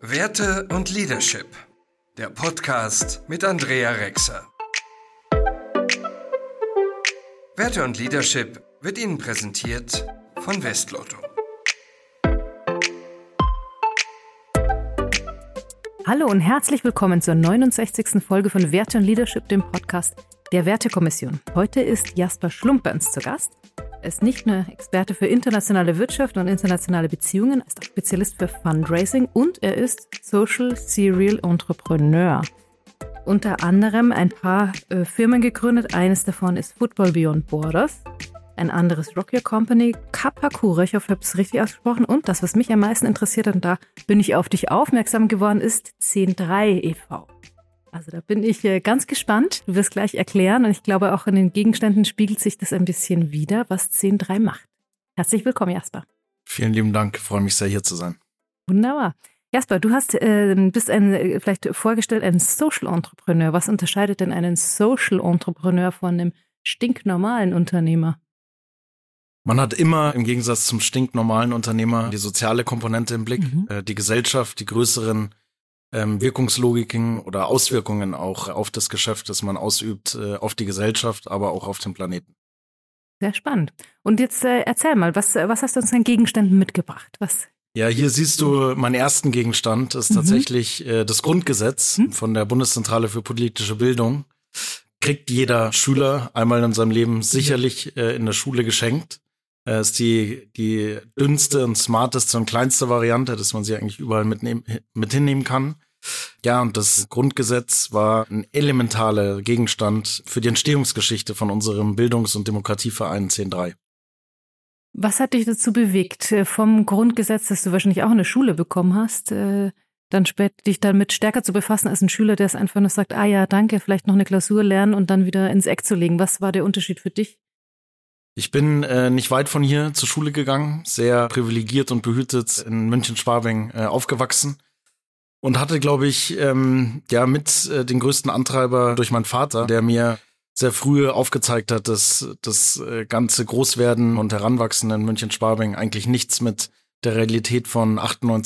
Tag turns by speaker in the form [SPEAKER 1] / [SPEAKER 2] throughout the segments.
[SPEAKER 1] Werte und Leadership, der Podcast mit Andrea Rexer. Werte und Leadership wird Ihnen präsentiert von Westlotto.
[SPEAKER 2] Hallo und herzlich willkommen zur 69. Folge von Werte und Leadership, dem Podcast der Wertekommission. Heute ist Jasper Schlumperns zu Gast. Er ist nicht nur Experte für internationale Wirtschaft und internationale Beziehungen, er ist auch Spezialist für Fundraising und er ist Social Serial Entrepreneur. Unter anderem ein paar Firmen gegründet. Eines davon ist Football Beyond Borders, ein anderes Rock Your Company, Kapakura, ich hoffe, ich habe es richtig ausgesprochen. Und das, was mich am meisten interessiert hat, und da bin ich auf dich aufmerksam geworden, ist 10.3 e.V. Also da bin ich ganz gespannt. Du wirst gleich erklären und ich glaube auch in den Gegenständen spiegelt sich das ein bisschen wider, was 10.3 macht. Herzlich willkommen, Jasper.
[SPEAKER 3] Vielen lieben Dank, ich freue mich sehr, hier zu sein.
[SPEAKER 2] Wunderbar. Jasper, du bist vielleicht vorgestellt ein Social Entrepreneur. Was unterscheidet denn einen Social Entrepreneur von einem stinknormalen Unternehmer?
[SPEAKER 3] Man hat immer im Gegensatz zum stinknormalen Unternehmer die soziale Komponente im Blick, die Gesellschaft, die größeren Wirkungslogiken oder Auswirkungen auch auf das Geschäft, das man ausübt, auf die Gesellschaft, aber auch auf den Planeten.
[SPEAKER 2] Sehr spannend. Und jetzt erzähl mal, was hast du uns an Gegenständen mitgebracht?
[SPEAKER 3] Ja, hier siehst du, meinen ersten Gegenstand ist tatsächlich das Grundgesetz von der Bundeszentrale für politische Bildung. Kriegt jeder Schüler einmal in seinem Leben sicherlich in der Schule geschenkt. Ist die dünnste und smarteste und kleinste Variante, dass man sie eigentlich überall mit hinnehmen kann. Ja, und das Grundgesetz war ein elementarer Gegenstand für die Entstehungsgeschichte von unserem Bildungs- und Demokratieverein 10.3.
[SPEAKER 2] Was hat dich dazu bewegt, vom Grundgesetz, das du wahrscheinlich auch in der Schule bekommen hast, dann später dich damit stärker zu befassen als ein Schüler, der es einfach nur sagt, ja, danke, vielleicht noch eine Klausur lernen und dann wieder ins Eck zu legen? Was war der Unterschied für dich?
[SPEAKER 3] Ich bin nicht weit von hier zur Schule gegangen, sehr privilegiert und behütet in München-Schwabing aufgewachsen und hatte, glaube ich, mit den größten Antreiber durch meinen Vater, der mir sehr früh aufgezeigt hat, dass das ganze Großwerden und Heranwachsen in München-Schwabing eigentlich nichts mit der Realität von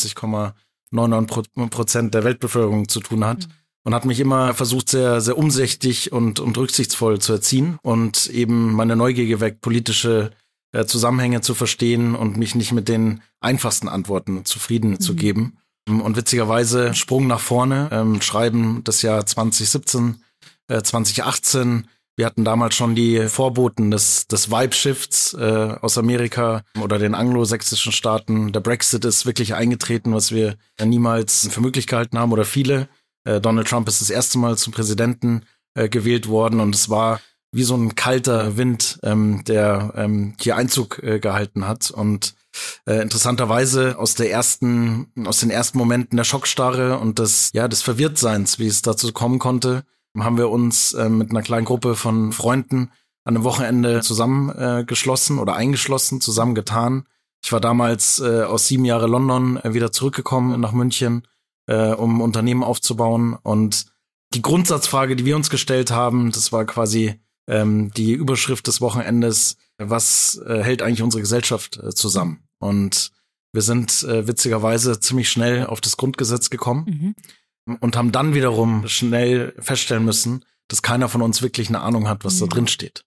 [SPEAKER 3] 98,99% der Weltbevölkerung zu tun hat. Und hat mich immer versucht, sehr, sehr umsichtig und rücksichtsvoll zu erziehen und eben meine Neugier geweckt, politische Zusammenhänge zu verstehen und mich nicht mit den einfachsten Antworten zufrieden zu geben. Und witzigerweise Sprung nach vorne, schreiben das Jahr 2017, 2018. Wir hatten damals schon die Vorboten des Vibe-Shifts aus Amerika oder den anglosächsischen Staaten. Der Brexit ist wirklich eingetreten, was wir niemals für möglich gehalten haben oder viele. Donald Trump ist das erste Mal zum Präsidenten gewählt worden und es war wie so ein kalter Wind, der hier Einzug gehalten hat. Und interessanterweise aus den ersten Momenten der Schockstarre und des Verwirrtseins, wie es dazu kommen konnte, haben wir uns mit einer kleinen Gruppe von Freunden an einem Wochenende zusammengeschlossen oder eingeschlossen, zusammengetan. Ich war damals aus 7 Jahren London wieder zurückgekommen nach München, um Unternehmen aufzubauen. Und die Grundsatzfrage, die wir uns gestellt haben, das war quasi die Überschrift des Wochenendes: Was hält eigentlich unsere Gesellschaft zusammen? Und wir sind witzigerweise ziemlich schnell auf das Grundgesetz gekommen und haben dann wiederum schnell feststellen müssen, dass keiner von uns wirklich eine Ahnung hat, was da drin steht.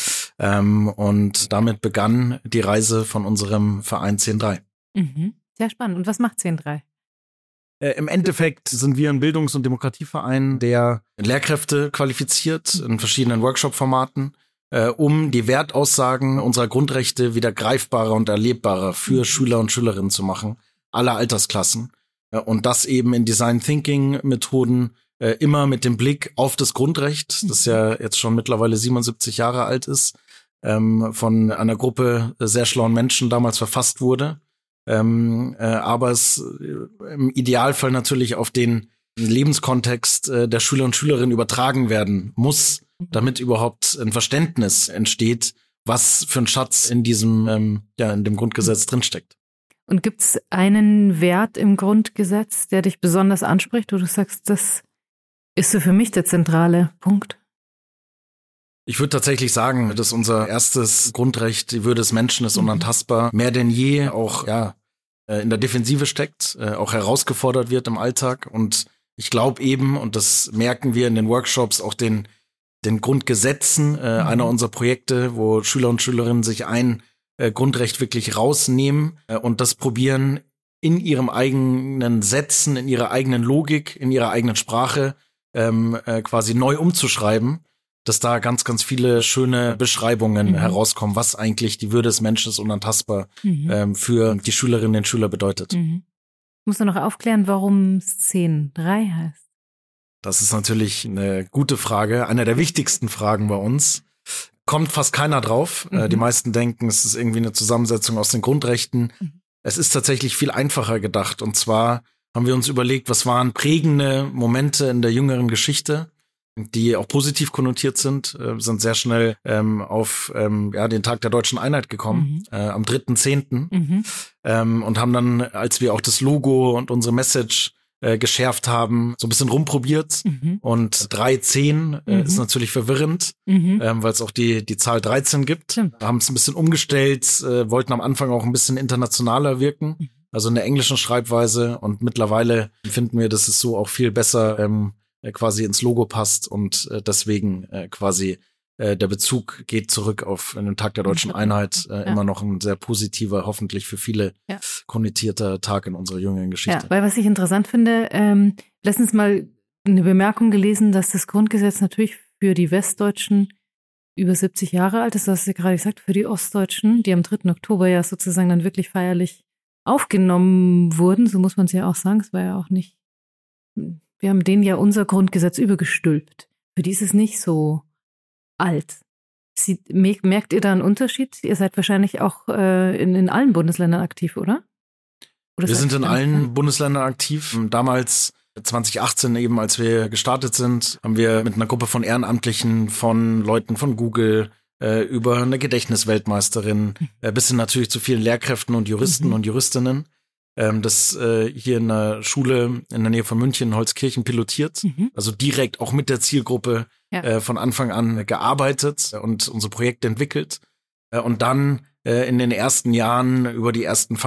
[SPEAKER 3] Und damit begann die Reise von unserem Verein 10.3.
[SPEAKER 2] Sehr spannend. Und was macht 10.3?
[SPEAKER 3] Im Endeffekt sind wir ein Bildungs- und Demokratieverein, der Lehrkräfte qualifiziert in verschiedenen Workshop-Formaten, um die Wertaussagen unserer Grundrechte wieder greifbarer und erlebbarer für Schüler und Schülerinnen zu machen, aller Altersklassen. Und das eben in Design-Thinking-Methoden, immer mit dem Blick auf das Grundrecht, das ja jetzt schon mittlerweile 77 Jahre alt ist, von einer Gruppe sehr schlauen Menschen damals verfasst wurde. Aber es im Idealfall natürlich auf den Lebenskontext der Schüler und Schülerinnen übertragen werden muss, damit überhaupt ein Verständnis entsteht, was für ein Schatz in diesem in dem Grundgesetz drinsteckt.
[SPEAKER 2] Und gibt es einen Wert im Grundgesetz, der dich besonders anspricht, wo du sagst, das ist so für mich der zentrale Punkt?
[SPEAKER 3] Ich würde tatsächlich sagen, dass unser erstes Grundrecht, die Würde des Menschen ist unantastbar, mehr denn je auch in der Defensive steckt, auch herausgefordert wird im Alltag. Und ich glaube eben, und das merken wir in den Workshops, auch den Grundgesetzen einer unserer Projekte, wo Schüler und Schülerinnen sich ein Grundrecht wirklich rausnehmen und das probieren in ihrem eigenen Sätzen, in ihrer eigenen Logik, in ihrer eigenen Sprache quasi neu umzuschreiben, dass da ganz, ganz viele schöne Beschreibungen herauskommen, was eigentlich die Würde des Menschen ist unantastbar für die Schülerinnen und Schüler bedeutet.
[SPEAKER 2] Ich muss noch aufklären, warum Szenen 3 heißt.
[SPEAKER 3] Das ist natürlich eine gute Frage, eine der wichtigsten Fragen bei uns. Kommt fast keiner drauf. Die meisten denken, es ist irgendwie eine Zusammensetzung aus den Grundrechten. Es ist tatsächlich viel einfacher gedacht. Und zwar haben wir uns überlegt, was waren prägende Momente in der jüngeren Geschichte, die auch positiv konnotiert sind, sind sehr schnell auf den Tag der Deutschen Einheit gekommen, am 3.10. Und haben dann, als wir auch das Logo und unsere Message geschärft haben, so ein bisschen rumprobiert. Und 3.10 ist natürlich verwirrend, weil es auch die Zahl 13 gibt. Haben es ein bisschen umgestellt, wollten am Anfang auch ein bisschen internationaler wirken, also in der englischen Schreibweise. Und mittlerweile finden wir, dass es so auch viel besser quasi ins Logo passt und deswegen quasi der Bezug geht zurück auf den Tag der Deutschen Einheit, immer noch ein sehr positiver, hoffentlich für viele konnotierter Tag in unserer jüngeren Geschichte.
[SPEAKER 2] Ja, weil was ich interessant finde, letztens mal eine Bemerkung gelesen, dass das Grundgesetz natürlich für die Westdeutschen über 70 Jahre alt ist, das hast du gerade gesagt, für die Ostdeutschen, die am 3. Oktober ja sozusagen dann wirklich feierlich aufgenommen wurden, so muss man es ja auch sagen, es war ja auch nicht, wir haben denen ja unser Grundgesetz übergestülpt. Für die ist es nicht so alt. Merkt ihr da einen Unterschied? Ihr seid wahrscheinlich auch in allen Bundesländern aktiv, oder?
[SPEAKER 3] Wir sind in allen Bundesländern aktiv. Damals, 2018 eben, als wir gestartet sind, haben wir mit einer Gruppe von Ehrenamtlichen, von Leuten von Google, über eine Gedächtnisweltmeisterin, bis hin natürlich zu vielen Lehrkräften und Juristen und Juristinnen, das hier in einer Schule in der Nähe von München, Holzkirchen, pilotiert. Also direkt auch mit der Zielgruppe von Anfang an gearbeitet und unsere Projekte entwickelt. Und dann in den ersten Jahren über die ersten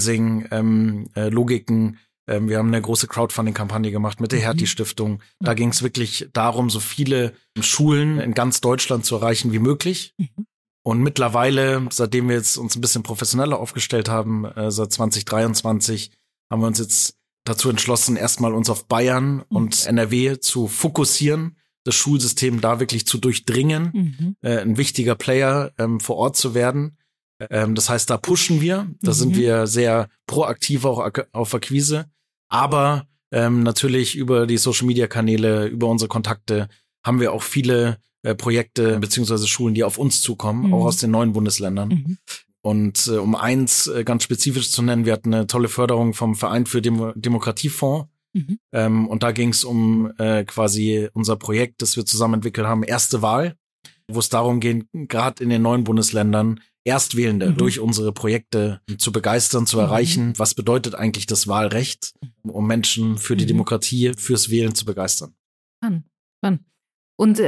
[SPEAKER 3] Fundraising-Logiken, wir haben eine große Crowdfunding-Kampagne gemacht mit der Hertie-Stiftung. Da ging es wirklich darum, so viele Schulen in ganz Deutschland zu erreichen wie möglich. Und mittlerweile, seitdem wir jetzt uns ein bisschen professioneller aufgestellt haben, seit 2023, haben wir uns jetzt dazu entschlossen, erstmal uns auf Bayern und NRW zu fokussieren, das Schulsystem da wirklich zu durchdringen, ein wichtiger Player vor Ort zu werden. Das heißt, da pushen wir, da sind wir sehr proaktiv auch auf Akquise, aber natürlich über die Social-Media-Kanäle, über unsere Kontakte haben wir auch viele Projekte beziehungsweise Schulen, die auf uns zukommen, auch aus den neuen Bundesländern. Und um eins ganz spezifisch zu nennen, wir hatten eine tolle Förderung vom Verein für Demokratiefonds. Und da ging es um quasi unser Projekt, das wir zusammen entwickelt haben, Erste Wahl, wo es darum geht, gerade in den neuen Bundesländern Erstwählende durch unsere Projekte zu begeistern, zu erreichen. Was bedeutet eigentlich das Wahlrecht, um Menschen für die Demokratie, fürs Wählen zu begeistern?
[SPEAKER 2] Spannend. Und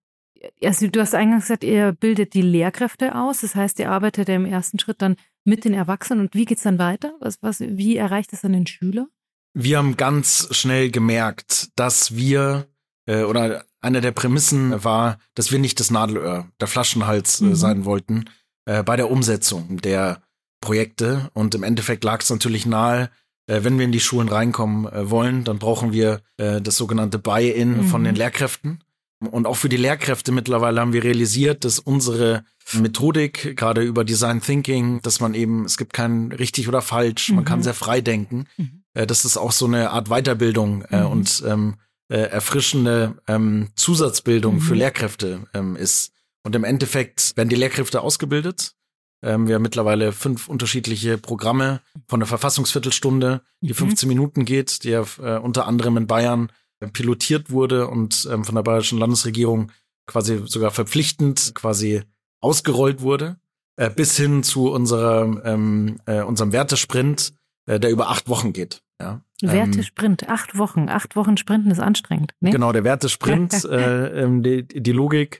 [SPEAKER 2] also du hast eingangs gesagt, ihr bildet die Lehrkräfte aus. Das heißt, ihr arbeitet ja im ersten Schritt dann mit den Erwachsenen. Und wie geht's dann weiter? Wie erreicht es dann den Schüler?
[SPEAKER 3] Wir haben ganz schnell gemerkt, dass wir, oder eine der Prämissen war, dass wir nicht das Nadelöhr, der Flaschenhals sein wollten bei der Umsetzung der Projekte. Und im Endeffekt lag es natürlich nahe, wenn wir in die Schulen reinkommen wollen, dann brauchen wir das sogenannte Buy-in von den Lehrkräften. Und auch für die Lehrkräfte mittlerweile haben wir realisiert, dass unsere Methodik, gerade über Design Thinking, dass man eben, es gibt kein richtig oder falsch, man kann sehr frei denken, dass es auch so eine Art Weiterbildung und erfrischende Zusatzbildung für Lehrkräfte ist. Und im Endeffekt werden die Lehrkräfte ausgebildet. Wir haben mittlerweile 5 unterschiedliche Programme von der Verfassungsviertelstunde, die 15 Minuten geht, die ja unter anderem in Bayern pilotiert wurde und von der bayerischen Landesregierung quasi sogar verpflichtend quasi ausgerollt wurde, bis hin zu unserem Wertesprint, der über 8 Wochen geht. Ja.
[SPEAKER 2] Wertesprint, 8 Wochen. 8 Wochen Sprinten ist anstrengend. Ne?
[SPEAKER 3] Genau, der Wertesprint, die Logik,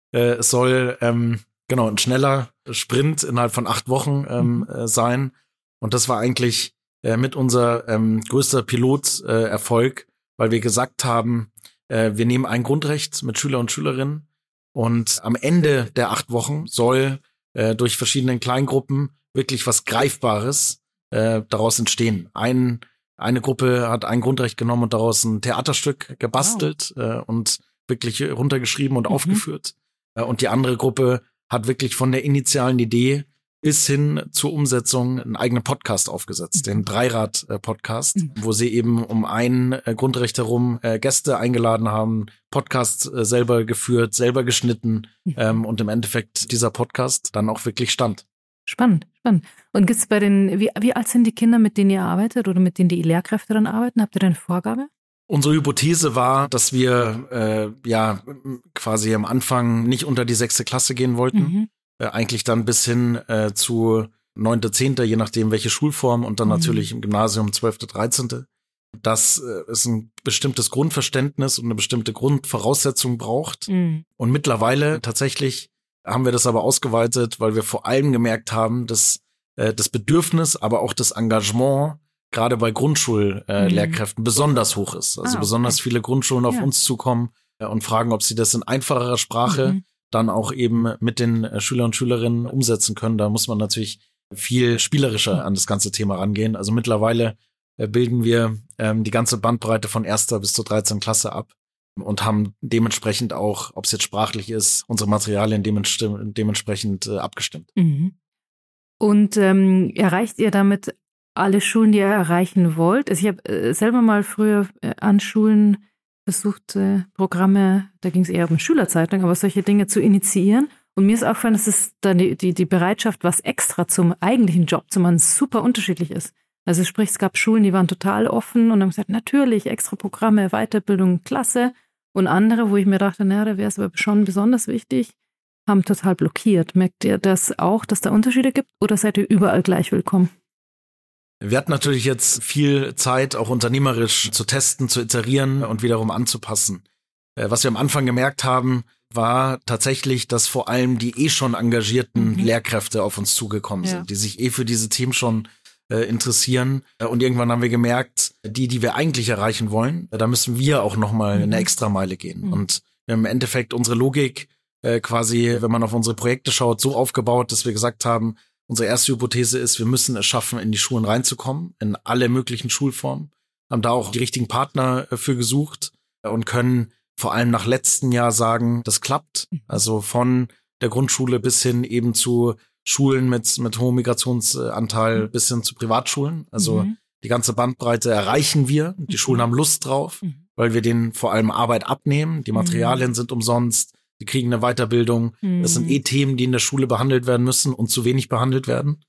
[SPEAKER 3] es soll ein schneller Sprint innerhalb von 8 Wochen sein. Und das war eigentlich mit unser größter Piloterfolg, weil wir gesagt haben, wir nehmen ein Grundrecht mit Schüler und Schülerinnen und am Ende der 8 Wochen soll durch verschiedene Kleingruppen wirklich was Greifbares daraus entstehen. Eine Gruppe hat ein Grundrecht genommen und daraus ein Theaterstück gebastelt und wirklich runtergeschrieben und aufgeführt. Und die andere Gruppe hat wirklich von der initialen Idee bis hin zur Umsetzung einen eigenen Podcast aufgesetzt, den Dreirad-Podcast, wo sie eben um ein Grundrecht herum Gäste eingeladen haben, Podcast selber geführt, selber geschnitten und im Endeffekt dieser Podcast dann auch wirklich stand.
[SPEAKER 2] Spannend. Und gibt's bei wie alt sind die Kinder, mit denen ihr arbeitet oder mit denen die Lehrkräfte dann arbeiten? Habt ihr da eine Vorgabe?
[SPEAKER 3] Unsere Hypothese war, dass wir quasi am Anfang nicht unter die 6. Klasse gehen wollten. Eigentlich dann bis hin zu 9., 10., je nachdem welche Schulform und dann natürlich im Gymnasium 12., 13. Dass es ein bestimmtes Grundverständnis und eine bestimmte Grundvoraussetzung braucht. Und mittlerweile tatsächlich haben wir das aber ausgeweitet, weil wir vor allem gemerkt haben, dass das Bedürfnis, aber auch das Engagement gerade bei Grundschullehrkräften besonders hoch ist. Also besonders viele Grundschulen auf uns zukommen und fragen, ob sie das in einfacherer Sprache dann auch eben mit den Schülern und Schülerinnen umsetzen können. Da muss man natürlich viel spielerischer an das ganze Thema rangehen. Also mittlerweile bilden wir die ganze Bandbreite von 1. bis zur 13. Klasse ab und haben dementsprechend auch, ob es jetzt sprachlich ist, unsere Materialien dementsprechend abgestimmt.
[SPEAKER 2] Und erreicht ihr damit alle Schulen, die ihr erreichen wollt? Also ich habe selber mal früher an Schulen versucht, Programme, da ging es eher um Schülerzeitung, aber solche Dinge zu initiieren. Und mir ist aufgefallen, dass es dann die Bereitschaft, was extra zum eigentlichen Job zu machen, super unterschiedlich ist. Also sprich, es gab Schulen, die waren total offen und haben gesagt, natürlich, extra Programme, Weiterbildung, klasse. Und andere, wo ich mir dachte, da wäre es aber schon besonders wichtig, haben total blockiert. Merkt ihr das auch, dass da Unterschiede gibt oder seid ihr überall gleich willkommen?
[SPEAKER 3] Wir hatten natürlich jetzt viel Zeit, auch unternehmerisch zu testen, zu iterieren und wiederum anzupassen. Was wir am Anfang gemerkt haben, war tatsächlich, dass vor allem die schon engagierten Lehrkräfte auf uns zugekommen sind, die sich für diese Themen schon interessieren. Und irgendwann haben wir gemerkt, die wir eigentlich erreichen wollen, da müssen wir auch nochmal eine Extrameile gehen. Und wir haben im Endeffekt unsere Logik quasi, wenn man auf unsere Projekte schaut, so aufgebaut, dass wir gesagt haben, unsere erste Hypothese ist, wir müssen es schaffen, in die Schulen reinzukommen, in alle möglichen Schulformen, haben da auch die richtigen Partner für gesucht und können vor allem nach letztem Jahr sagen, das klappt. Also von der Grundschule bis hin eben zu Schulen mit hohem Migrationsanteil bis hin zu Privatschulen. Also die ganze Bandbreite erreichen wir. Die Schulen haben Lust drauf, weil wir denen vor allem Arbeit abnehmen. Die Materialien sind umsonst. Die kriegen eine Weiterbildung. Das sind Themen, die in der Schule behandelt werden müssen und zu wenig behandelt werden.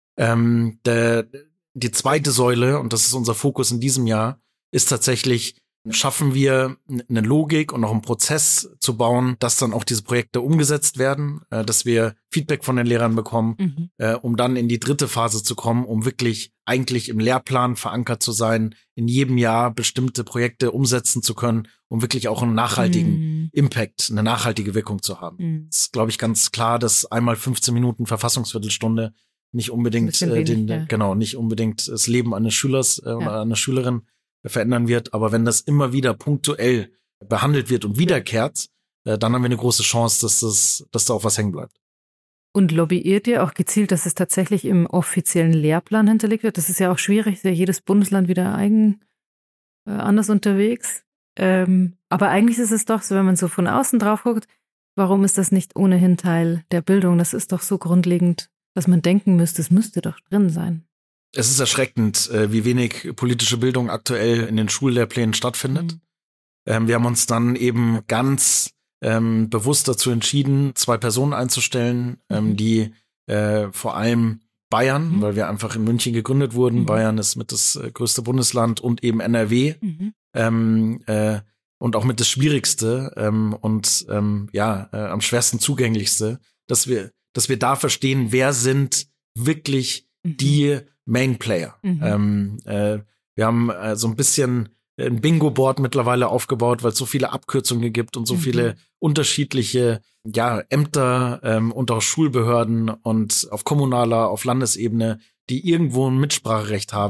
[SPEAKER 3] Die zweite Säule, und das ist unser Fokus in diesem Jahr, ist tatsächlich, schaffen wir eine Logik und auch einen Prozess zu bauen, dass dann auch diese Projekte umgesetzt werden, dass wir Feedback von den Lehrern bekommen, um dann in die dritte Phase zu kommen, um wirklich eigentlich im Lehrplan verankert zu sein, in jedem Jahr bestimmte Projekte umsetzen zu können, um wirklich auch einen nachhaltigen Impact, eine nachhaltige Wirkung zu haben. Es ist, glaube ich, ganz klar, dass einmal 15 Minuten Verfassungsviertelstunde nicht unbedingt nicht unbedingt das Leben eines Schülers oder einer Schülerin verändern wird, aber wenn das immer wieder punktuell behandelt wird und wiederkehrt, dann haben wir eine große Chance, dass da auch was hängen bleibt.
[SPEAKER 2] Und lobbyiert ihr auch gezielt, dass es tatsächlich im offiziellen Lehrplan hinterlegt wird? Das ist ja auch schwierig, ist ja jedes Bundesland wieder anders unterwegs. Aber eigentlich ist es doch so, wenn man so von außen drauf guckt, warum ist das nicht ohnehin Teil der Bildung? Das ist doch so grundlegend, dass man denken müsste, es müsste doch drin sein.
[SPEAKER 3] Es ist erschreckend, wie wenig politische Bildung aktuell in den Schullehrplänen stattfindet. Wir haben uns dann eben ganz bewusst dazu entschieden, 2 Personen einzustellen, die vor allem Bayern, weil wir einfach in München gegründet wurden. Bayern ist mit das größte Bundesland und eben NRW und auch mit das Schwierigste und am schwersten zugänglichste, dass wir da verstehen, wer sind wirklich die Main Player. Wir haben so ein bisschen ein Bingo-Board mittlerweile aufgebaut, weil es so viele Abkürzungen gibt und so viele unterschiedliche Ämter und auch Schulbehörden und auf kommunaler, auf Landesebene, die irgendwo ein Mitspracherecht haben.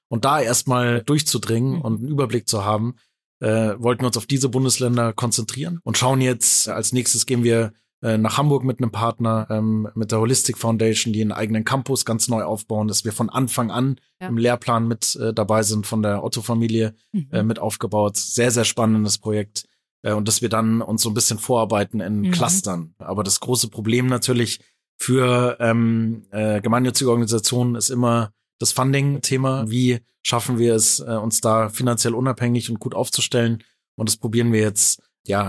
[SPEAKER 3] Und da erstmal durchzudringen und einen Überblick zu haben, wollten wir uns auf diese Bundesländer konzentrieren und schauen jetzt, als nächstes gehen wir nach Hamburg mit einem Partner, mit der Holistic Foundation, die einen eigenen Campus ganz neu aufbauen, dass wir von Anfang an im Lehrplan mit dabei sind, von der Otto-Familie mit aufgebaut. Sehr, sehr spannendes Projekt. Und dass wir dann uns so ein bisschen vorarbeiten in Clustern. Aber das große Problem natürlich für gemeinnützige Organisationen ist immer das Funding-Thema. Wie schaffen wir es, uns da finanziell unabhängig und gut aufzustellen? Und das probieren wir jetzt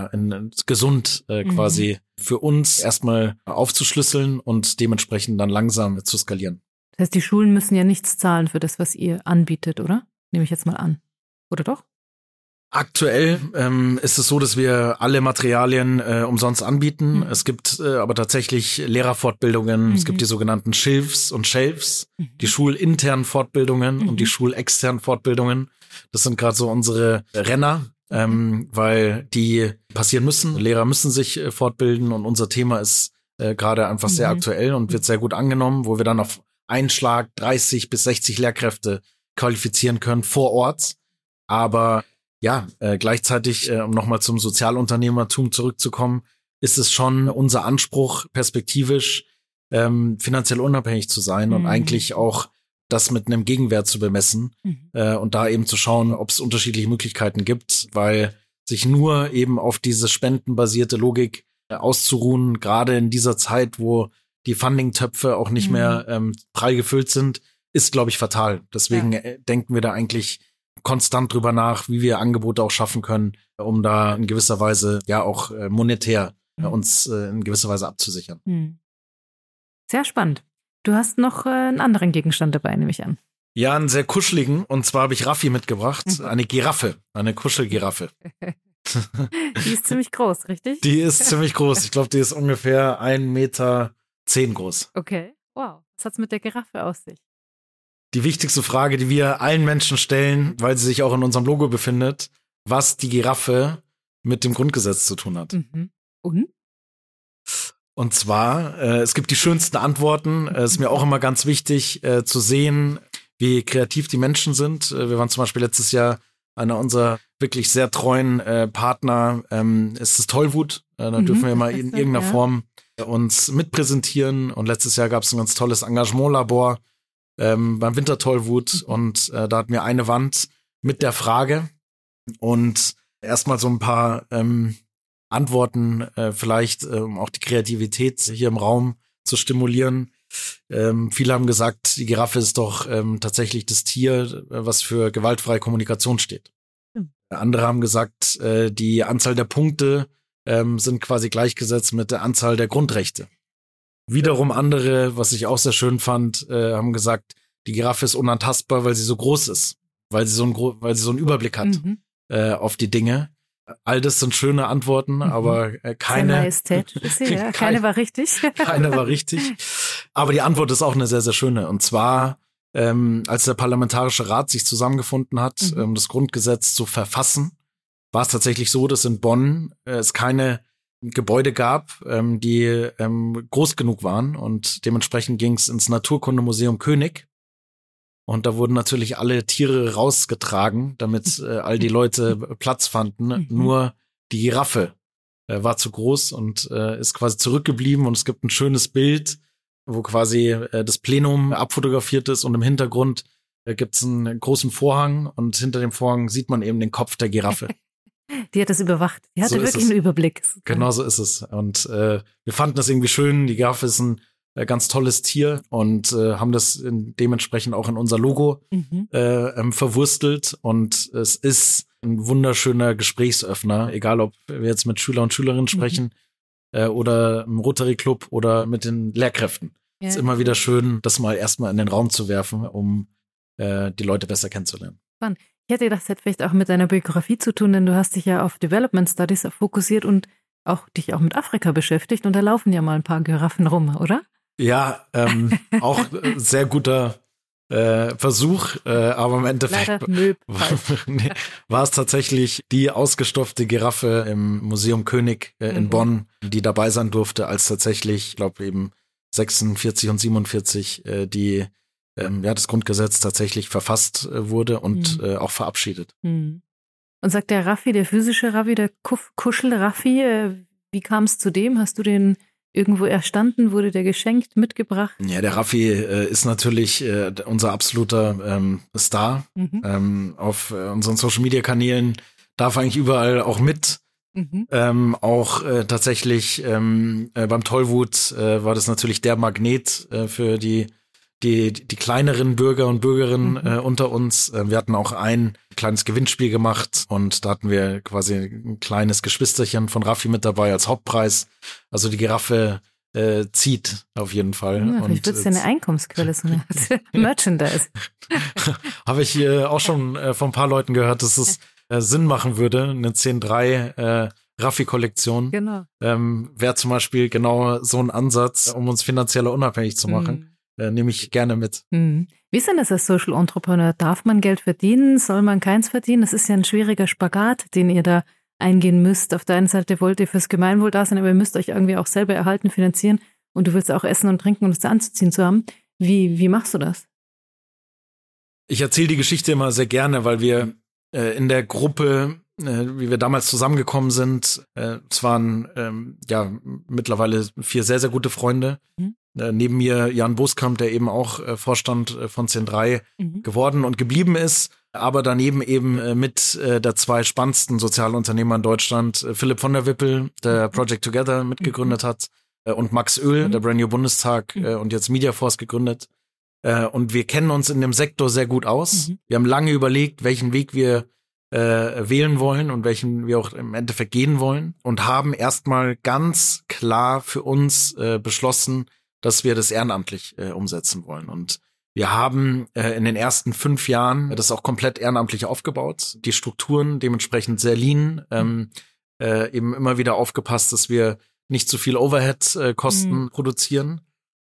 [SPEAKER 3] gesund quasi für uns erstmal aufzuschlüsseln und dementsprechend dann langsam zu skalieren.
[SPEAKER 2] Das heißt, die Schulen müssen ja nichts zahlen für das, was ihr anbietet, oder? Nehme ich jetzt mal an. Oder doch?
[SPEAKER 3] Aktuell ist es so, dass wir alle Materialien umsonst anbieten. Es gibt aber tatsächlich Lehrerfortbildungen. Es gibt die sogenannten Schilfs und Shelfs, die schulinternen Fortbildungen und die schulexternen Fortbildungen. Das sind gerade so unsere Renner, weil die passieren müssen. Lehrer müssen sich fortbilden und unser Thema ist gerade einfach sehr aktuell und wird sehr gut angenommen, wo wir dann auf einen Schlag 30 bis 60 Lehrkräfte qualifizieren können vor Ort. Aber ja, gleichzeitig, um nochmal zum Sozialunternehmertum zurückzukommen, ist es schon unser Anspruch, perspektivisch finanziell unabhängig zu sein und eigentlich auch das mit einem Gegenwert zu bemessen und da eben zu schauen, ob es unterschiedliche Möglichkeiten gibt, weil sich nur eben auf diese spendenbasierte Logik auszuruhen, gerade in dieser Zeit, wo die Funding-Töpfe auch nicht mehr prall gefüllt sind, ist, glaube ich, fatal. Deswegen denken wir da eigentlich konstant drüber nach, wie wir Angebote auch schaffen können, um da in gewisser Weise ja auch monetär uns in gewisser Weise abzusichern.
[SPEAKER 2] Sehr spannend. Du hast noch einen anderen Gegenstand dabei, nehme ich an.
[SPEAKER 3] Ja, einen sehr kuscheligen. Und zwar habe ich Raffi mitgebracht. Eine Giraffe, eine Kuschelgiraffe.
[SPEAKER 2] Die ist ziemlich groß, richtig?
[SPEAKER 3] Die ist ziemlich groß. Ich glaube, die ist ungefähr 1,10 Meter groß.
[SPEAKER 2] Okay, wow. Was hat's mit der Giraffe aus sich?
[SPEAKER 3] Die wichtigste Frage, die wir allen Menschen stellen, weil sie sich auch in unserem Logo befindet, was die Giraffe mit dem Grundgesetz zu tun hat. Und zwar, es gibt die schönsten Antworten. Es ist mir auch immer ganz wichtig zu sehen, wie kreativ die Menschen sind. Wir waren zum Beispiel letztes Jahr einer unserer wirklich sehr treuen Partner, ist das Tollwut. Da dürfen wir mal in irgendeiner Form uns mitpräsentieren. Und letztes Jahr gab es ein ganz tolles Engagementlabor beim Wintertollwut und da hatten wir eine Wand mit der Frage und erstmal so ein paar Antworten vielleicht, um auch die Kreativität hier im Raum zu stimulieren. Viele haben gesagt, die Giraffe ist doch tatsächlich das Tier, was für gewaltfreie Kommunikation steht. Andere haben gesagt, die Anzahl der Punkte sind quasi gleichgesetzt mit der Anzahl der Grundrechte. Wiederum andere, was ich auch sehr schön fand, haben gesagt, die Giraffe ist unantastbar, weil sie so groß ist, weil sie so einen Überblick hat auf die Dinge. All das sind schöne Antworten, aber keine
[SPEAKER 2] keine war richtig.
[SPEAKER 3] Keine war richtig. Aber die Antwort ist auch eine sehr, sehr schöne. Und zwar, als der Parlamentarische Rat sich zusammengefunden hat, das Grundgesetz zu verfassen, war es tatsächlich so, dass in Bonn es keine Gebäude gab, die groß genug waren und dementsprechend ging es ins Naturkundemuseum König und da wurden natürlich alle Tiere rausgetragen, damit all die Leute Platz fanden. Nur die Giraffe war zu groß und ist quasi zurückgeblieben und es gibt ein schönes Bild, wo quasi das Plenum abfotografiert ist und im Hintergrund gibt's einen großen Vorhang und hinter dem Vorhang sieht man eben den Kopf der Giraffe.
[SPEAKER 2] Die hat das überwacht. Die hatte wirklich einen Überblick.
[SPEAKER 3] Genau so ist es. Und wir fanden das irgendwie schön. Die Giraffe ist ein ganz tolles Tier und haben das dementsprechend auch in unser Logo verwurstelt. Und es ist ein wunderschöner Gesprächsöffner, egal ob wir jetzt mit Schüler und Schülerinnen sprechen oder im Rotary Club oder mit den Lehrkräften. Es ist immer wieder schön, das mal erstmal in den Raum zu werfen, um die Leute besser kennenzulernen.
[SPEAKER 2] Spannend. Ich hätte gedacht, das hat vielleicht auch mit deiner Biografie zu tun, denn du hast dich ja auf Development Studies fokussiert und dich auch mit Afrika beschäftigt und da laufen ja mal ein paar Giraffen rum, oder?
[SPEAKER 3] Ja, auch sehr guter Versuch, aber im Endeffekt war es tatsächlich die ausgestopfte Giraffe im Museum König in Bonn, die dabei sein durfte, als tatsächlich, ich glaube eben 46 und 47 die das Grundgesetz tatsächlich verfasst wurde und auch verabschiedet.
[SPEAKER 2] Und sagt der Raffi, der physische Raffi, der Kuschel-Raffi, wie kam es zu dem? Hast du den irgendwo erstanden? Wurde der geschenkt, mitgebracht?
[SPEAKER 3] Ja, der Raffi ist natürlich unser absoluter Star. Auf unseren Social-Media-Kanälen darf eigentlich überall auch mit. Auch tatsächlich beim Tollwut war das natürlich der Magnet für die kleineren Bürger und Bürgerinnen unter uns. Wir hatten auch ein kleines Gewinnspiel gemacht und da hatten wir quasi ein kleines Geschwisterchen von Raffi mit dabei als Hauptpreis. Also die Giraffe zieht auf jeden Fall.
[SPEAKER 2] Ja, vielleicht wird es ja eine Einkommensquelle, so eine Merchandise.
[SPEAKER 3] Habe ich auch schon von ein paar Leuten gehört, dass es Sinn machen würde, eine 10-3 Raffi-Kollektion.
[SPEAKER 2] Genau.
[SPEAKER 3] Wäre zum Beispiel genau so ein Ansatz, um uns finanziell unabhängig zu machen. Nehme ich gerne mit.
[SPEAKER 2] Wie ist denn das als Social Entrepreneur? Darf man Geld verdienen? Soll man keins verdienen? Das ist ja ein schwieriger Spagat, den ihr da eingehen müsst. Auf der einen Seite wollt ihr fürs Gemeinwohl da sein, aber ihr müsst euch irgendwie auch selber erhalten, finanzieren und du willst auch essen und trinken und es anzuziehen zu haben. Wie machst du das?
[SPEAKER 3] Ich erzähle die Geschichte immer sehr gerne, weil wir in der Gruppe, wie wir damals zusammengekommen sind, es waren mittlerweile 4 sehr, sehr gute Freunde. Neben mir Jan Boskamp, der eben auch Vorstand von 10-3 geworden und geblieben ist, aber daneben eben mit der 2 spannendsten Sozialunternehmer in Deutschland, Philipp von der Wippel, der Project Together mitgegründet hat, und Max Oehl, der Brand New Bundestag und jetzt Mediaforce gegründet. Und wir kennen uns in dem Sektor sehr gut aus. Wir haben lange überlegt, welchen Weg wir wählen wollen und welchen wir auch im Endeffekt gehen wollen und haben erstmal ganz klar für uns beschlossen, dass wir das ehrenamtlich umsetzen wollen. Und wir haben in den ersten 5 Jahren das auch komplett ehrenamtlich aufgebaut. Die Strukturen dementsprechend sehr lean, eben immer wieder aufgepasst, dass wir nicht zu viel Overhead-Kosten produzieren.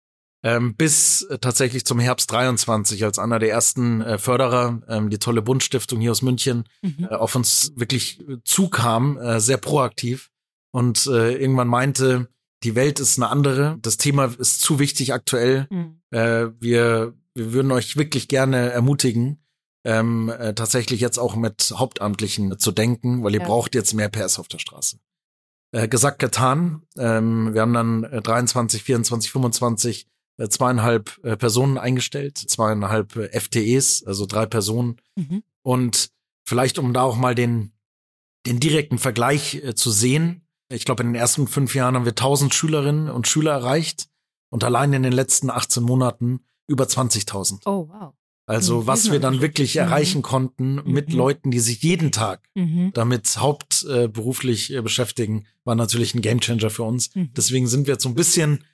[SPEAKER 3] Bis tatsächlich zum Herbst 23, als einer der ersten Förderer, die tolle Bund-Stiftung hier aus München, auf uns wirklich zukam, sehr proaktiv und irgendwann meinte, die Welt ist eine andere, das Thema ist zu wichtig aktuell, wir würden euch wirklich gerne ermutigen, tatsächlich jetzt auch mit Hauptamtlichen zu denken, weil ihr braucht jetzt mehr PS auf der Straße. Gesagt, getan. Wir haben dann 23, 24, 25 2,5 Personen eingestellt, 2,5 FTEs, also 3 Personen. Und vielleicht, um da auch mal den direkten Vergleich zu sehen, ich glaube, in den ersten 5 Jahren haben wir 1000 Schülerinnen und Schüler erreicht und allein in den letzten 18 Monaten über 20.000.
[SPEAKER 2] Oh, wow.
[SPEAKER 3] Also was wir dann wirklich erreichen konnten mit Leuten, die sich jeden Tag damit hauptberuflich beschäftigen, war natürlich ein Gamechanger für uns. Deswegen sind wir jetzt so ein bisschen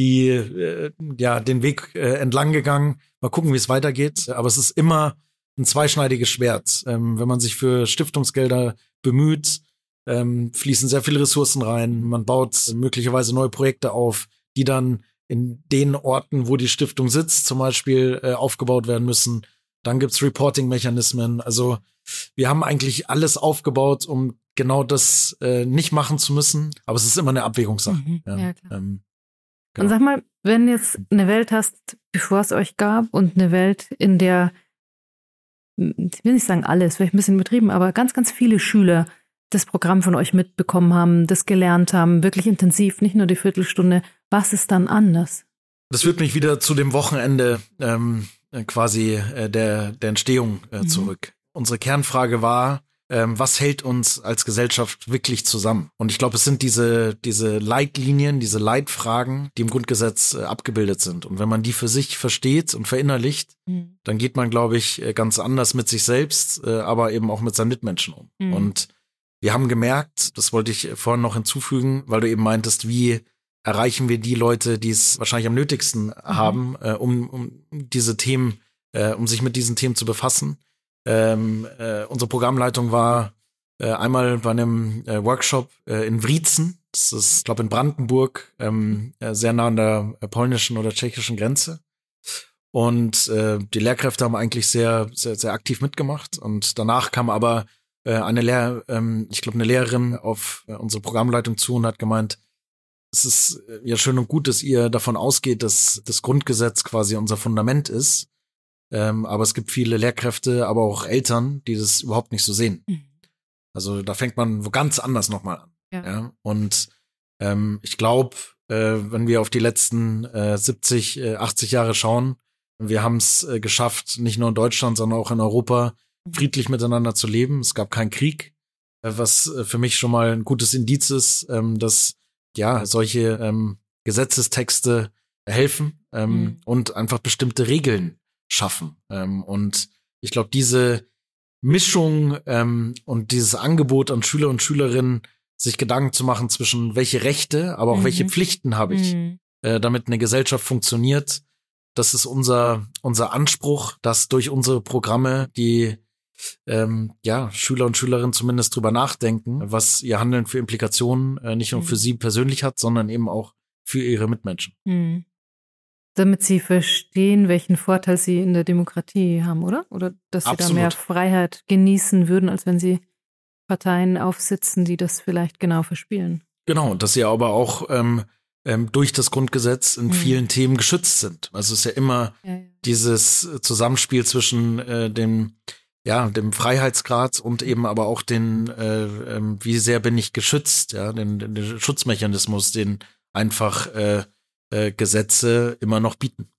[SPEAKER 3] den Weg entlang gegangen. Mal gucken, wie es weitergeht. Aber es ist immer ein zweischneidiges Schwert. Wenn man sich für Stiftungsgelder bemüht, fließen sehr viele Ressourcen rein. Man baut möglicherweise neue Projekte auf, die dann in den Orten, wo die Stiftung sitzt, zum Beispiel aufgebaut werden müssen. Dann gibt's Reporting-Mechanismen. Also wir haben eigentlich alles aufgebaut, um genau das nicht machen zu müssen. Aber es ist immer eine Abwägungssache.
[SPEAKER 2] Ja, klar. Und sag mal, wenn jetzt eine Welt hast, bevor es euch gab, und eine Welt, in der, ich will nicht sagen alles, vielleicht ein bisschen übertrieben, aber ganz, ganz viele Schüler das Programm von euch mitbekommen haben, das gelernt haben, wirklich intensiv, nicht nur die Viertelstunde, was ist dann anders?
[SPEAKER 3] Das führt mich wieder zu dem Wochenende quasi der Entstehung zurück. Unsere Kernfrage war, was hält uns als Gesellschaft wirklich zusammen? Und ich glaube, es sind diese Leitlinien, diese Leitfragen, die im Grundgesetz abgebildet sind. Und wenn man die für sich versteht und verinnerlicht, dann geht man, glaube ich, ganz anders mit sich selbst, aber eben auch mit seinen Mitmenschen um. Und wir haben gemerkt, das wollte ich vorhin noch hinzufügen, weil du eben meintest, wie erreichen wir die Leute, die es wahrscheinlich am nötigsten haben, um diese Themen, um sich mit diesen Themen zu befassen. Unsere Programmleitung war einmal bei einem Workshop in Wriezen, das ist, glaube in Brandenburg, sehr nah an der polnischen oder tschechischen Grenze. Und die Lehrkräfte haben eigentlich sehr, sehr, sehr aktiv mitgemacht. Und danach kam aber eine Lehrerin auf unsere Programmleitung zu und hat gemeint, es ist ja schön und gut, dass ihr davon ausgeht, dass das Grundgesetz quasi unser Fundament ist. Aber es gibt viele Lehrkräfte, aber auch Eltern, die das überhaupt nicht so sehen. Also da fängt man wo ganz anders nochmal an. Ja. Und ich glaube, wenn wir auf die letzten 70, 80 Jahre schauen, wir haben es geschafft, nicht nur in Deutschland, sondern auch in Europa friedlich miteinander zu leben. Es gab keinen Krieg, was für mich schon mal ein gutes Indiz ist, dass solche Gesetzestexte helfen und einfach bestimmte Regeln schaffen. Und ich glaube, diese Mischung und dieses Angebot an Schüler und Schülerinnen, sich Gedanken zu machen zwischen welche Rechte, aber auch welche Pflichten habe ich, damit eine Gesellschaft funktioniert. Das ist unser Anspruch, dass durch unsere Programme die Schüler und Schülerinnen zumindest drüber nachdenken, was ihr Handeln für Implikationen nicht nur für sie persönlich hat, sondern eben auch für ihre Mitmenschen.
[SPEAKER 2] Damit sie verstehen, welchen Vorteil sie in der Demokratie haben, oder? Oder dass sie da mehr Freiheit genießen würden, als wenn sie Parteien aufsitzen, die das vielleicht genau verspielen. Genau,
[SPEAKER 3] dass sie aber auch durch das Grundgesetz in vielen Themen geschützt sind. Also es ist ja immer dieses Zusammenspiel zwischen dem Freiheitsgrad und eben aber auch den, wie sehr bin ich geschützt, den Schutzmechanismus, den einfach Gesetze immer noch bieten.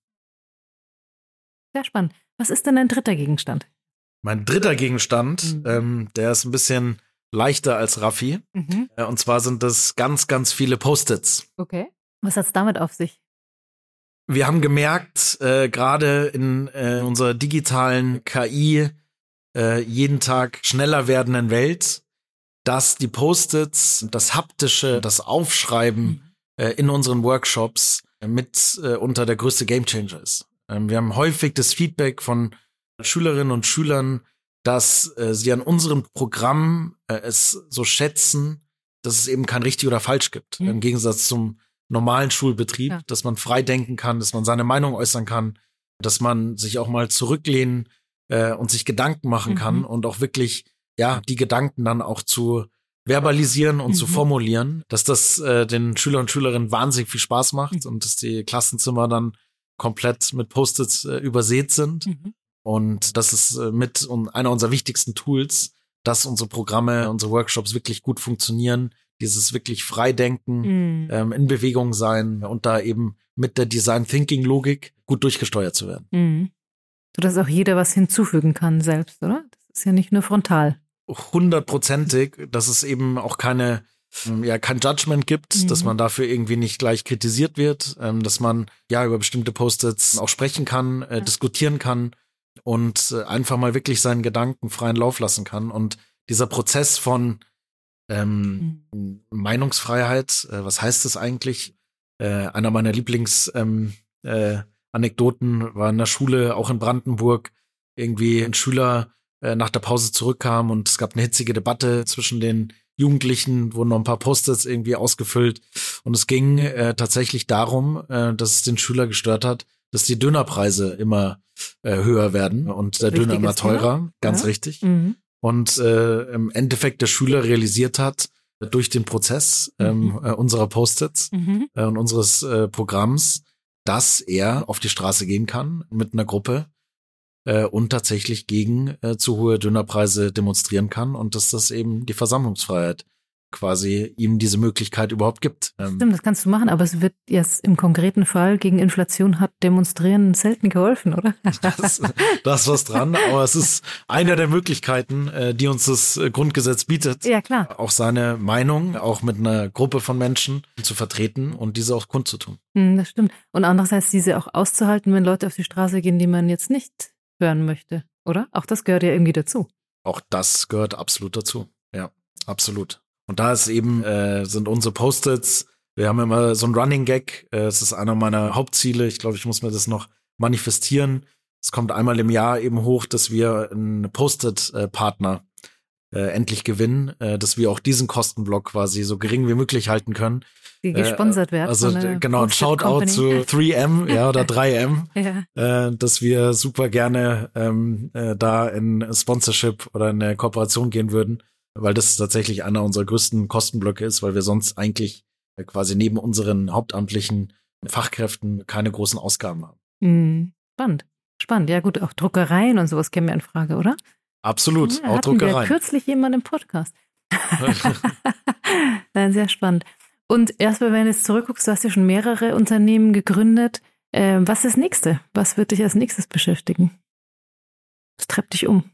[SPEAKER 2] Sehr spannend. Was ist denn dein dritter Gegenstand?
[SPEAKER 3] Mein dritter Gegenstand, der ist ein bisschen leichter als Raffi. Und zwar sind das ganz, ganz viele Post-its.
[SPEAKER 2] Okay. Was hat's damit auf sich?
[SPEAKER 3] Wir haben gemerkt, gerade in unserer digitalen KI, jeden Tag schneller werdenden Welt, dass die Post-its, das Haptische, das Aufschreiben in unseren Workshops mit unter der größte Gamechanger ist. Wir haben häufig das Feedback von Schülerinnen und Schülern, dass sie an unserem Programm es so schätzen, dass es eben kein richtig oder falsch gibt. Im Gegensatz zum normalen Schulbetrieb, dass man frei denken kann, dass man seine Meinung äußern kann, dass man sich auch mal zurücklehnen und sich Gedanken machen kann und auch wirklich die Gedanken dann auch zu verbalisieren und zu formulieren, dass das den Schülern und Schülerinnen wahnsinnig viel Spaß macht und dass die Klassenzimmer dann komplett mit Post-its übersät sind. Und das ist mit einer unserer wichtigsten Tools, dass unsere Programme, unsere Workshops wirklich gut funktionieren, dieses wirklich Freidenken, in Bewegung sein und da eben mit der Design-Thinking-Logik gut durchgesteuert zu werden.
[SPEAKER 2] Sodass auch jeder was hinzufügen kann selbst, oder? Das ist ja nicht nur frontal.
[SPEAKER 3] 100%ig, dass es eben auch kein Judgment gibt, dass man dafür irgendwie nicht gleich kritisiert wird, dass man über bestimmte Post-its auch sprechen kann, diskutieren kann und einfach mal wirklich seinen Gedanken freien Lauf lassen kann. Und dieser Prozess von Meinungsfreiheit, was heißt das eigentlich? Einer meiner Anekdoten war in der Schule, auch in Brandenburg, irgendwie ein Schüler nach der Pause zurückkam und es gab eine hitzige Debatte zwischen den Jugendlichen, wurden noch ein paar Post-its irgendwie ausgefüllt und es ging tatsächlich darum, dass es den Schüler gestört hat, dass die Dönerpreise immer höher werden und der Döner immer teurer, ganz richtig. Und im Endeffekt der Schüler realisiert hat, durch den Prozess unserer Post-its und unseres Programms, dass er auf die Straße gehen kann mit einer Gruppe und tatsächlich gegen zu hohe Dönerpreise demonstrieren kann und dass das eben die Versammlungsfreiheit quasi ihm diese Möglichkeit überhaupt gibt.
[SPEAKER 2] Stimmt, das kannst du machen, aber es wird jetzt im konkreten Fall gegen Inflation hat Demonstrieren selten geholfen, oder?
[SPEAKER 3] Da ist was dran, aber es ist eine der Möglichkeiten, die uns das Grundgesetz bietet.
[SPEAKER 2] Ja, klar.
[SPEAKER 3] Auch seine Meinung, auch mit einer Gruppe von Menschen zu vertreten und diese auch kundzutun.
[SPEAKER 2] Das stimmt. Und andererseits diese auch auszuhalten, wenn Leute auf die Straße gehen, die man jetzt nicht hören möchte, oder? Auch das gehört ja irgendwie dazu.
[SPEAKER 3] Auch das gehört absolut dazu. Ja, absolut. Und da ist eben, sind unsere Post-its, wir haben immer so ein Running Gag, es ist einer meiner Hauptziele, ich glaube, ich muss mir das noch manifestieren. Es kommt einmal im Jahr eben hoch, dass wir einen Post-it-Partner endlich gewinnen, dass wir auch diesen Kostenblock quasi so gering wie möglich halten können.
[SPEAKER 2] Die gesponsert werden.
[SPEAKER 3] Also genau, ein Shoutout zu 3M, oder 3M, dass wir super gerne da in Sponsorship oder in eine Kooperation gehen würden, weil das tatsächlich einer unserer größten Kostenblöcke ist, weil wir sonst eigentlich quasi neben unseren hauptamtlichen Fachkräften keine großen Ausgaben haben.
[SPEAKER 2] Spannend. Spannend, ja gut, auch Druckereien und sowas kämen ja in Frage, oder?
[SPEAKER 3] Absolut,
[SPEAKER 2] Ja,
[SPEAKER 3] auch Druckereien.
[SPEAKER 2] Wir kürzlich jemand im Podcast. Nein, sehr spannend. Und erstmal, wenn du jetzt zurückguckst, du hast ja schon mehrere Unternehmen gegründet. Was ist das Nächste? Was wird dich als nächstes beschäftigen? Was treibt dich um?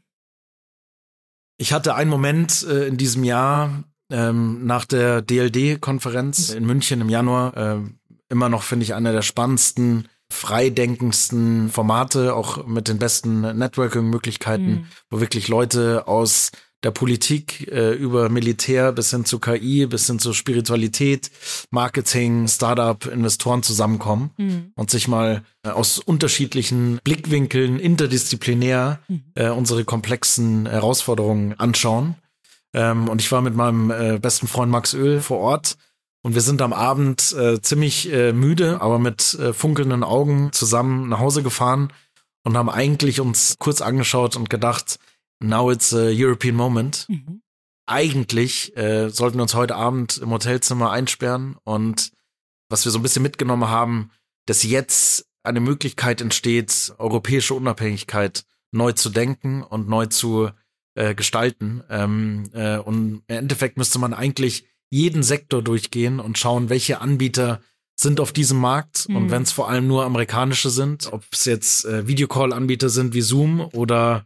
[SPEAKER 3] Ich hatte einen Moment in diesem Jahr nach der DLD-Konferenz in München im Januar, immer noch, finde ich, einer der spannendsten, freidenkendsten Formate, auch mit den besten Networking-Möglichkeiten, wo wirklich Leute aus der Politik über Militär bis hin zu KI, bis hin zu Spiritualität, Marketing, Startup, Investoren zusammenkommen und sich mal aus unterschiedlichen Blickwinkeln interdisziplinär unsere komplexen Herausforderungen anschauen. Und ich war mit meinem besten Freund Max Oehl vor Ort und wir sind am Abend ziemlich müde, aber mit funkelnden Augen zusammen nach Hause gefahren und haben eigentlich uns kurz angeschaut und gedacht, now it's a European moment. Eigentlich sollten wir uns heute Abend im Hotelzimmer einsperren und was wir so ein bisschen mitgenommen haben, dass jetzt eine Möglichkeit entsteht, europäische Unabhängigkeit neu zu denken und neu zu gestalten. Und im Endeffekt müsste man eigentlich jeden Sektor durchgehen und schauen, welche Anbieter sind auf diesem Markt und wenn es vor allem nur amerikanische sind, ob es jetzt Videocall-Anbieter sind wie Zoom oder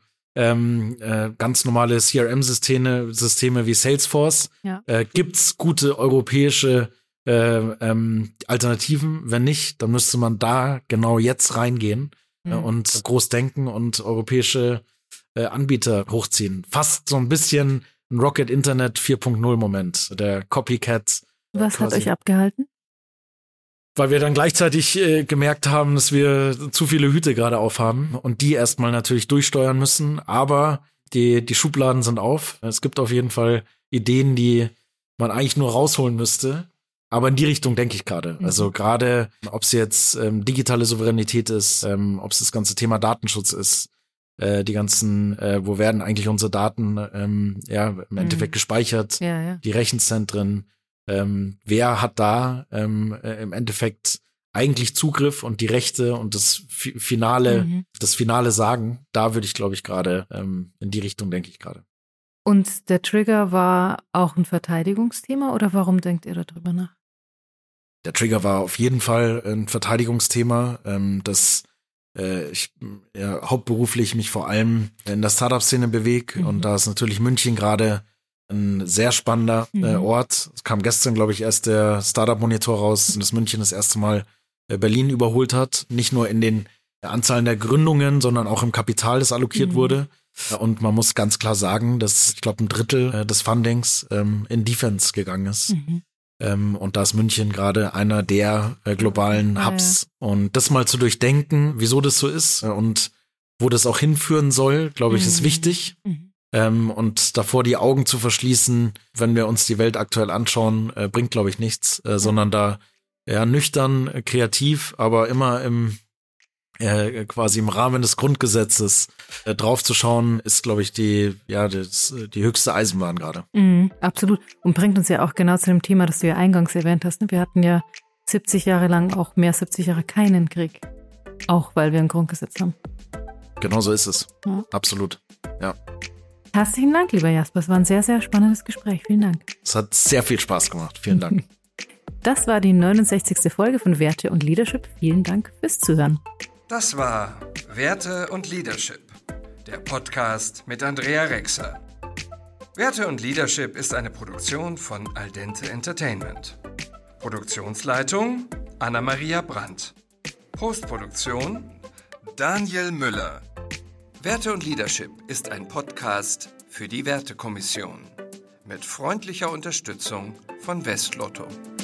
[SPEAKER 3] ganz normale CRM-Systeme wie Salesforce. Ja. Gibt's gute europäische Alternativen? Wenn nicht, dann müsste man da genau jetzt reingehen und groß denken und europäische Anbieter hochziehen. Fast so ein bisschen ein Rocket Internet 4.0 Moment, der Copycat.
[SPEAKER 2] Was hat euch abgehalten?
[SPEAKER 3] Weil wir dann gleichzeitig gemerkt haben, dass wir zu viele Hüte gerade aufhaben und die erstmal natürlich durchsteuern müssen. Aber die Schubladen sind auf. Es gibt auf jeden Fall Ideen, die man eigentlich nur rausholen müsste. Aber in die Richtung denke ich gerade. Also gerade, ob es jetzt digitale Souveränität ist, ob es das ganze Thema Datenschutz ist, die ganzen, wo werden eigentlich unsere Daten im Endeffekt gespeichert, die Rechenzentren. Wer hat da im Endeffekt eigentlich Zugriff und die Rechte und das finale Sagen, da würde ich, glaube ich, gerade in die Richtung denke ich gerade.
[SPEAKER 2] Und der Trigger war auch ein Verteidigungsthema oder warum denkt ihr darüber nach?
[SPEAKER 3] Der Trigger war auf jeden Fall ein Verteidigungsthema, das ich hauptberuflich mich vor allem in der Startup-Szene bewege und da ist natürlich München gerade ein sehr spannender Ort. Es kam gestern, glaube ich, erst der Startup-Monitor raus, dass München das erste Mal Berlin überholt hat. Nicht nur in den Anzahlen der Gründungen, sondern auch im Kapital, das allokiert wurde. Und man muss ganz klar sagen, dass, ich glaube, 1/3 des Fundings in Defense gegangen ist. Und da ist München gerade einer der globalen Hubs. Und das mal zu durchdenken, wieso das so ist und wo das auch hinführen soll, glaube ich, ist wichtig. Und davor die Augen zu verschließen, wenn wir uns die Welt aktuell anschauen, bringt, glaube ich, nichts, sondern da nüchtern, kreativ, aber immer quasi im Rahmen des Grundgesetzes drauf zu schauen, ist, glaube ich, die höchste Eisenbahn gerade.
[SPEAKER 2] Absolut. Und bringt uns ja auch genau zu dem Thema, das du ja eingangs erwähnt hast. Ne? Wir hatten ja 70 Jahre lang auch mehr 70 Jahre keinen Krieg. Auch weil wir ein Grundgesetz haben.
[SPEAKER 3] Genau so ist es. Ja. Absolut. Ja.
[SPEAKER 2] Herzlichen Dank, lieber Jasper. Es war ein sehr, sehr spannendes Gespräch. Vielen Dank.
[SPEAKER 3] Es hat sehr viel Spaß gemacht. Vielen Dank.
[SPEAKER 2] Das war die 69. Folge von Werte und Leadership. Vielen Dank fürs Zuhören.
[SPEAKER 1] Das war Werte und Leadership, der Podcast mit Andrea Rexer. Werte und Leadership ist eine Produktion von Aldente Entertainment. Produktionsleitung Anna-Maria Brandt. Postproduktion Daniel Müller. Werte und Leadership ist ein Podcast für die Wertekommission mit freundlicher Unterstützung von Westlotto.